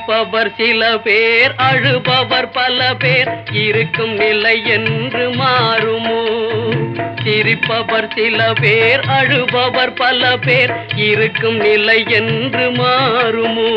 சிரிப்பவர் சில பேர், அழுபவர் பல பேர், இருக்கும் நிலை என்று மாறுமோ? சிரிப்பவர் சில பேர், அழுபவர் பல பேர், இருக்கும் நிலை என்று மாறுமோ?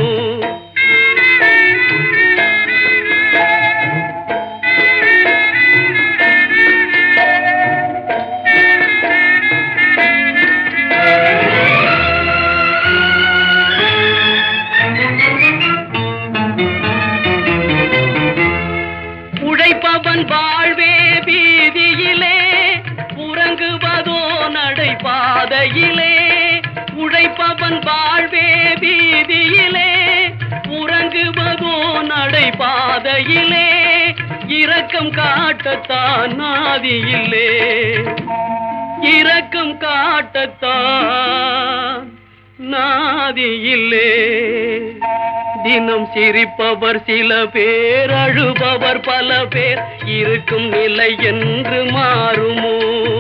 உழைப்பவன் வாழ்வே வீதியிலே, உறங்குவதோ நடைபாதையிலே. உழைப்பவன் வாழ்வே வீதியிலே, உறங்குவதோ நடைபாதையிலே. இரக்கம் காட்டத்தான் நாதியில்லே, இரக்கம் காட்டத்தான் நாதியில்லே. தினம் சிரிப்பவர் சில பேர், அழுபவர் பல பேர், இருக்கும் நிலை என்று மாறுமோ?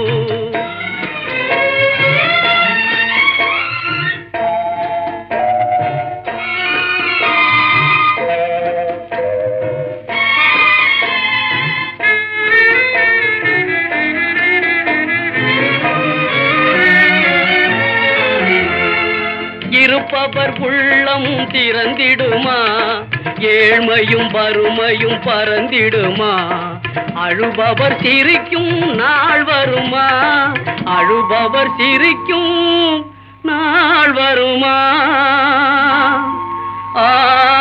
இருப்பவர் உள்ளம் திறந்திடுமா? ஏழ்மையும் வறுமையும் பறந்திடுமா? அழுபவர் சிரிக்கும் நாள் வருமா? அழுபவர் சிரிக்கும் நாள் வருமா? ஆ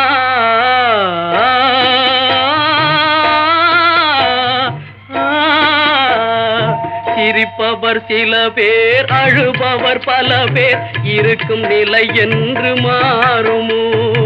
சிரிப்பவர் சில பேர், அழுபவர் பல பேர், இருக்கும் நிலை என்று மாறுமோ?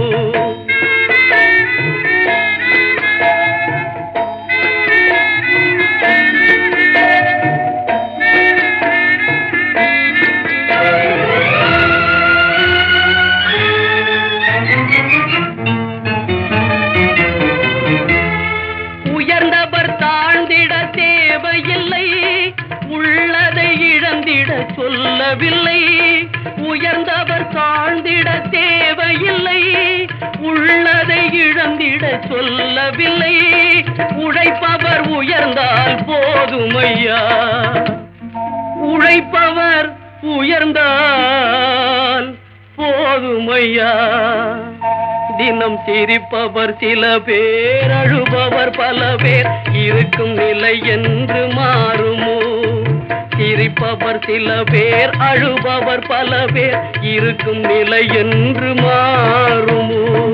உயர்ந்தவர் தாழ்ந்திட தேவையில்லை, உள்ளதை இழந்திட சொல்லவில்லை. உயர்ந்தவர் தாழ்ந்திட தேவையில்லை, உள்ளதை இழந்திட சொல்லவில்லை. உழைப்பவர் உயர்ந்தால் போதுமையா, உழைப்பவர் உயர்ந்தால் போதுமையா. தினம் சிரிப்பவர் சில பேர், அழுபவர் பல பேர், இருக்கும் நிலை என்று மாறுமோ? சிரிப்பவர் சில பேர், அழுபவர் பல பேர், இருக்கும் நிலை என்று மாறுமோ?